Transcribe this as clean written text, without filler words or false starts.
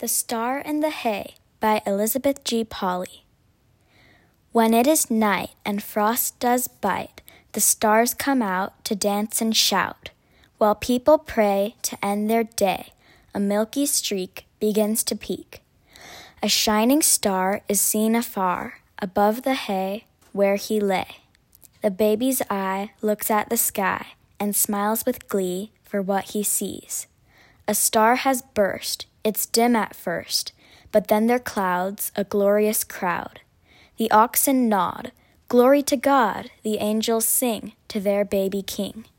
The Star in the Hay by Elizabeth G. Polly. When it is night and frost does bite, the stars come out to dance and shout. While people pray to end their day, a milky streak begins to peek. A shining star is seen afar, above the hay where he lay. The baby's eye looks at the sky and smiles with glee for what he sees. A star has burst, it's dim at first, but then there clouds a glorious crowd. The oxen nod, glory to God, the angels sing to their baby king.